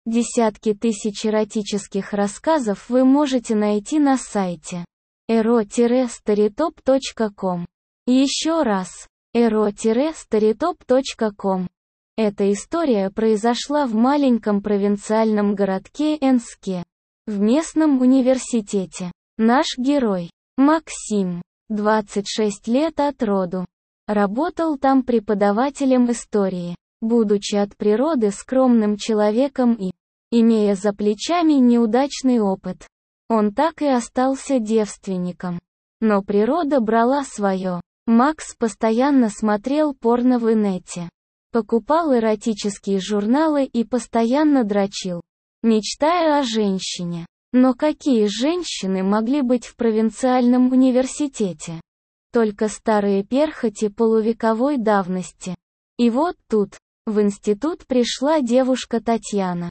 Десятки тысяч эротических рассказов вы можете найти на сайте ero-storytop.com. Еще раз, ero-storytop.com. Эта история произошла в маленьком провинциальном городке Энске, в местном университете. Наш герой, Максим, 26 лет от роду, работал там преподавателем истории, будучи от природы скромным человеком и, имея за плечами неудачный опыт, он так и остался девственником. Но природа брала свое. Макс постоянно смотрел порно в инете, покупал эротические журналы и постоянно дрочил, мечтая о женщине. Но какие женщины могли быть в провинциальном университете? Только старые перхоти полувековой давности. И вот тут, в институт пришла девушка Татьяна,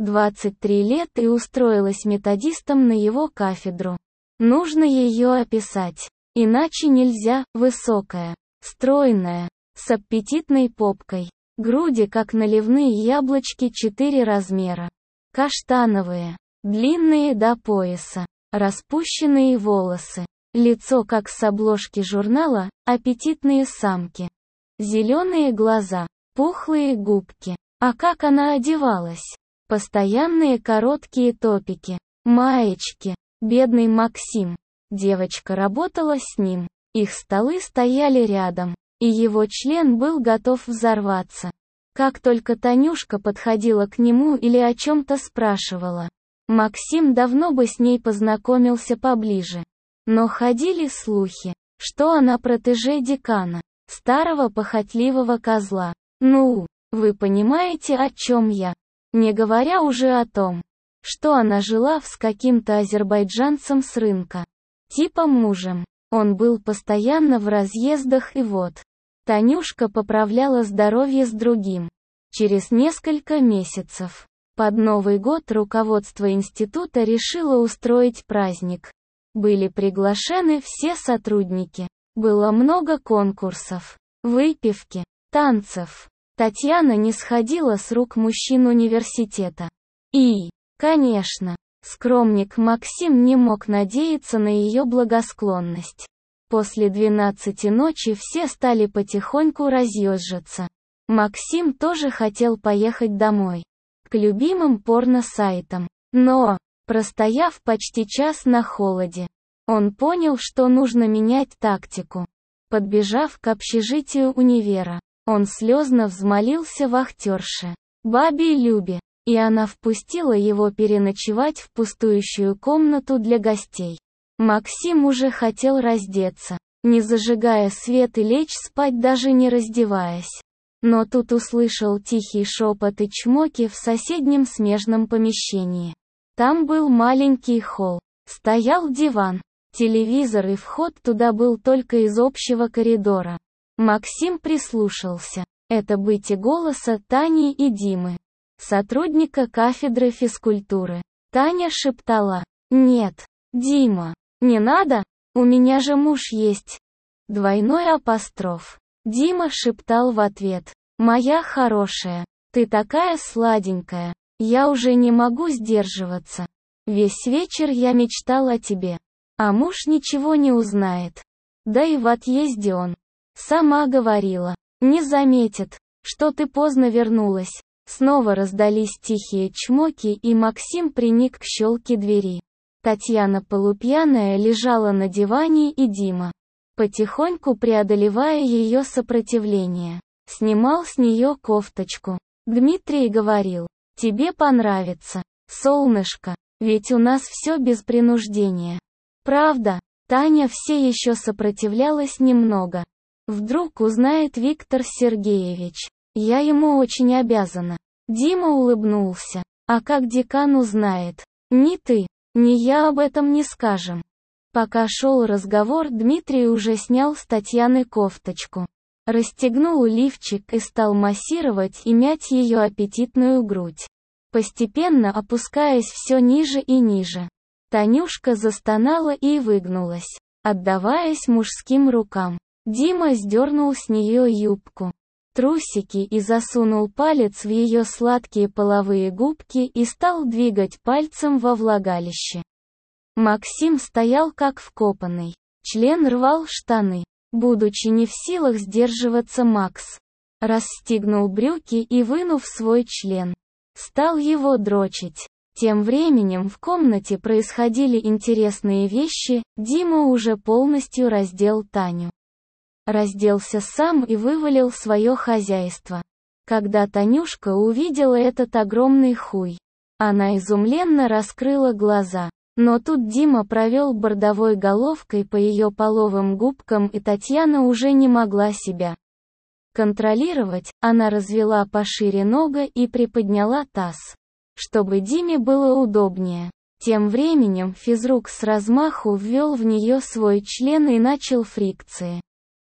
23 лет, и устроилась методистом на его кафедру. Нужно ее описать. Иначе нельзя. Высокая, стройная, с аппетитной попкой, груди как наливные яблочки 4 размера, каштановые, длинные до пояса, распущенные волосы, лицо как с обложки журнала, аппетитные самки, зеленые глаза, пухлые губки. А как она одевалась? Постоянные короткие топики, маечки. Бедный Максим. Девочка работала с ним, их столы стояли рядом, и его член был готов взорваться. Как только Танюшка подходила к нему или о чем-то спрашивала, Максим давно бы с ней познакомился поближе. Но ходили слухи, что она протеже декана, старого похотливого козла. Ну, вы понимаете, о чем я? Не говоря уже о том, что она жила с каким-то азербайджанцем с рынка. Типа мужем. Он был постоянно в разъездах, и вот. Танюшка поправляла здоровье с другим. Через несколько месяцев, под Новый год, руководство института решило устроить праздник. Были приглашены все сотрудники. Было много конкурсов, выпивки, танцев. Татьяна не сходила с рук мужчин университета. И, конечно, скромник Максим не мог надеяться на ее благосклонность. После 12 ночи все стали потихоньку разъезжаться. Максим тоже хотел поехать домой, к любимым порно-сайтам. Но, простояв почти час на холоде, он понял, что нужно менять тактику. Подбежав к общежитию универа, он слезно взмолился вахтерше, бабе Любе, и она впустила его переночевать в пустующую комнату для гостей. Максим уже хотел раздеться, не зажигая свет, и лечь спать, даже не раздеваясь. Но тут услышал тихий шепот и чмоки в соседнем смежном помещении. Там был маленький холл, стоял диван, телевизор, и вход туда был только из общего коридора. Максим прислушался. Это быть и голоса Тани и Димы, сотрудника кафедры физкультуры. Таня шептала: «Нет, Дима, не надо, у меня же муж есть». Двойной апостроф. Дима шептал в ответ: «Моя хорошая, ты такая сладенькая, я уже не могу сдерживаться. Весь вечер я мечтал о тебе. А муж ничего не узнает. Да и в отъезде он. Сама говорила, не заметит, что ты поздно вернулась». Снова раздались тихие чмоки, и Максим приник к щелке двери. Татьяна полупьяная лежала на диване, и Дима, потихоньку преодолевая ее сопротивление, снимал с нее кофточку. Дмитрий говорил: «Тебе понравится, солнышко, ведь у нас все без принуждения». Правда, Таня все еще сопротивлялась немного. Вдруг узнает Виктор Сергеевич. Я ему очень обязана. Дима улыбнулся. А как декан узнает? Ни ты, ни я об этом не скажем. Пока шел разговор, Дмитрий уже снял с Татьяны кофточку, расстегнул лифчик и стал массировать и мять ее аппетитную грудь, постепенно опускаясь все ниже и ниже. Танюшка застонала и выгнулась, отдаваясь мужским рукам. Дима сдернул с нее юбку. трусики и засунул палец в ее сладкие половые губки и стал двигать пальцем во влагалище. Максим стоял как вкопанный. Член рвал штаны. Будучи не в силах сдерживаться, Макс расстегнул брюки и, вынув свой член, стал его дрочить. Тем временем в комнате происходили интересные вещи. Дима уже полностью раздел Таню. Разделся сам и вывалил свое хозяйство. Когда Танюшка увидела этот огромный хуй, она изумленно раскрыла глаза. Но тут Дима провел бордовой головкой по ее половым губкам, и Татьяна уже не могла себя контролировать. Она развела пошире ногу и приподняла таз, чтобы Диме было удобнее. Тем временем физрук с размаху ввел в нее свой член и начал фрикции.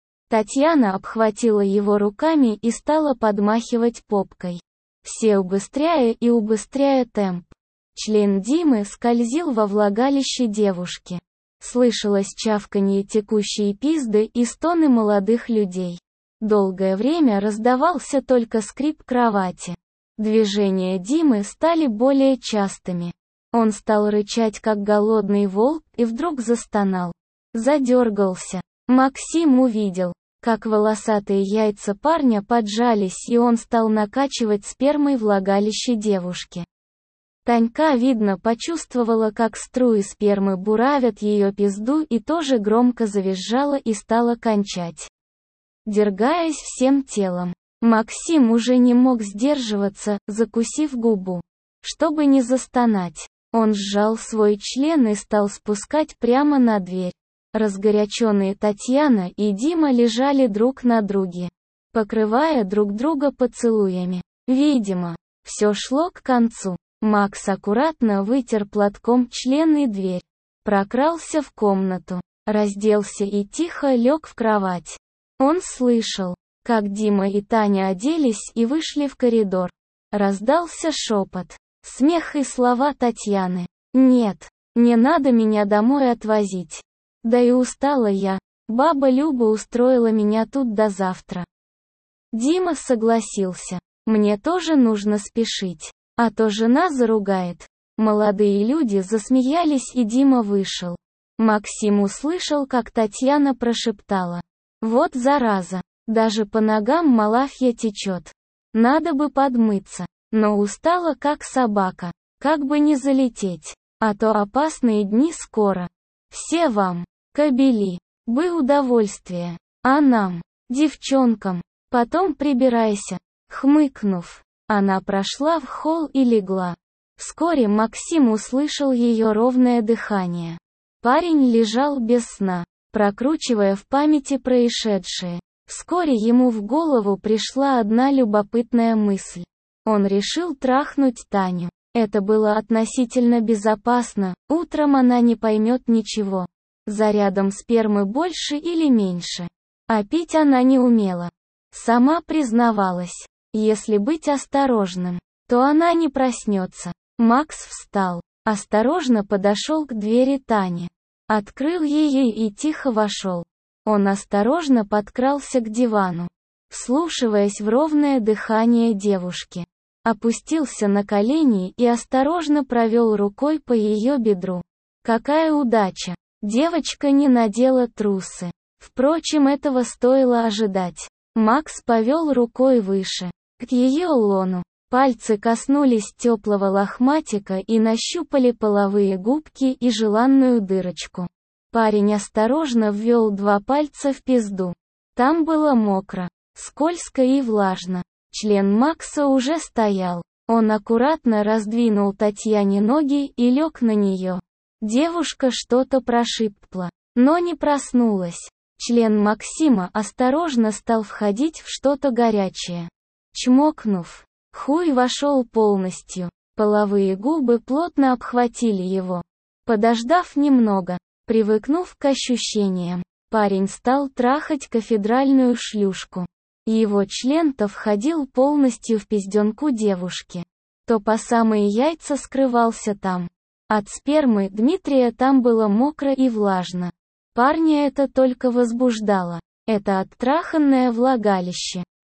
Татьяна обхватила его руками и стала подмахивать попкой, все убыстряя и убыстряя темп. Член Димы скользил во влагалище девушки. Слышалось чавканье текущей пизды и стоны молодых людей. Долгое время раздавался только скрип кровати. Движения Димы стали более частыми. Он стал рычать как голодный волк и вдруг застонал. Задергался. Максим увидел, как волосатые яйца парня поджались, и он стал накачивать спермой влагалище девушки. Танька, видно, почувствовала, как струи спермы буравят ее пизду, и тоже громко завизжала и стала кончать, дергаясь всем телом. Максим уже не мог сдерживаться, закусив губу. Чтобы не застонать, он сжал свой член и стал спускать прямо на дверь. Разгоряченные Татьяна и Дима лежали друг на друге, покрывая друг друга поцелуями. Видимо, все шло к концу. Макс аккуратно вытер платком член и дверь, прокрался в комнату, разделся и тихо лег в кровать. Он слышал, как Дима и Таня оделись и вышли в коридор. Раздался шепот, смех и слова Татьяны. «Нет, не надо меня домой отвозить. Да и устала я, баба Люба устроила меня тут до завтра». Дима согласился. «Мне тоже нужно спешить, а то жена заругает». Молодые люди засмеялись, и Дима вышел. Максим услышал, как Татьяна прошептала: «Вот зараза, даже по ногам Малафья течет. Надо бы подмыться, но устала как собака, как бы не залететь, а то опасные дни скоро. Все вам, кобели, бы удовольствие, а нам, девчонкам, потом прибирайся». Хмыкнув, она прошла в холл и легла. Вскоре Максим услышал ее ровное дыхание. Парень лежал без сна, прокручивая в памяти происшедшее. Вскоре ему в голову пришла одна любопытная мысль. Он решил трахнуть Таню. Это было относительно безопасно, утром она не поймет ничего. Зарядом спермы больше или меньше. А пить она не умела. Сама признавалась. Если быть осторожным, то она не проснется. Макс встал, осторожно подошел к двери Тани, открыл ее и тихо вошел. Он осторожно подкрался к дивану, вслушиваясь в ровное дыхание девушки. Опустился на колени и осторожно провел рукой по ее бедру. Какая удача! Девочка не надела трусы. Впрочем, этого стоило ожидать. Макс повел рукой выше, к ее лону. Пальцы коснулись теплого лохматика и нащупали половые губки и желанную дырочку. Парень осторожно ввел 2 пальца в пизду. Там было мокро, скользко и влажно. Член Макса уже стоял. Он аккуратно раздвинул Татьяне ноги и лег на нее. Девушка что-то прошипела, но не проснулась. Член Максима осторожно стал входить в что-то горячее. Чмокнув, хуй вошел полностью. Половые губы плотно обхватили его. Подождав немного, привыкнув к ощущениям, парень стал трахать кафедральную шлюшку. Его член то входил полностью в пизденку девушки, то по самые яйца скрывался там. От спермы Дмитрия там было мокро и влажно. Парня это только возбуждало. Это оттраханное влагалище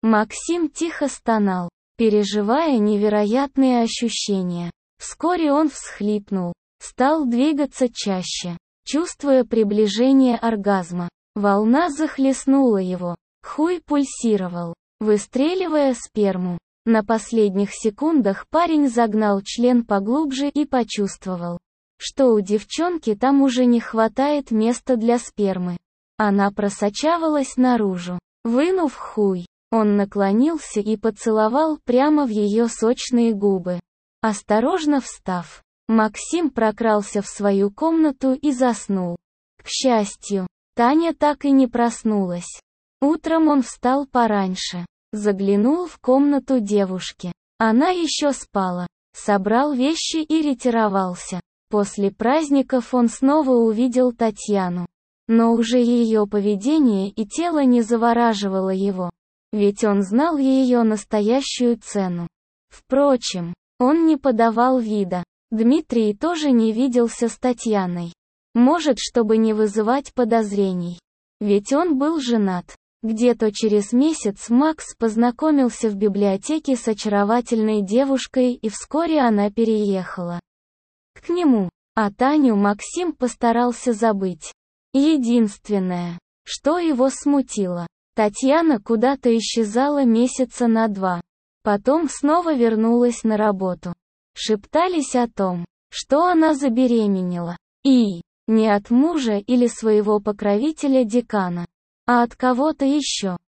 Максим тихо стонал, переживая невероятные ощущения. Вскоре он всхлипнул, стал двигаться чаще, чувствуя приближение оргазма. Волна захлестнула его, хуй пульсировал, выстреливая сперму. На последних секундах парень загнал член поглубже и почувствовал, что у девчонки там уже не хватает места для спермы. Она просочавалась наружу. Вынув хуй, он наклонился и поцеловал прямо в ее сочные губы. Осторожно встав, Максим прокрался в свою комнату и заснул. К счастью, Таня так и не проснулась. Утром он встал пораньше, заглянул в комнату девушки. Она еще спала, собрал вещи и ретировался. После праздников он снова увидел Татьяну. Но уже ее поведение и тело не завораживало его. Ведь он знал ее настоящую цену. Впрочем, он не подавал вида. Дмитрий тоже не виделся с Татьяной. Может, чтобы не вызывать подозрений. Ведь он был женат. Где-то через месяц Макс познакомился в библиотеке с очаровательной девушкой, и вскоре она переехала к нему. А Таню Максим постарался забыть. Единственное, что его смутило, Татьяна куда-то исчезала месяца на 2. Потом снова вернулась на работу. Шептались о том, что она забеременела. И не от мужа или своего покровителя-декана, а от кого-то еще.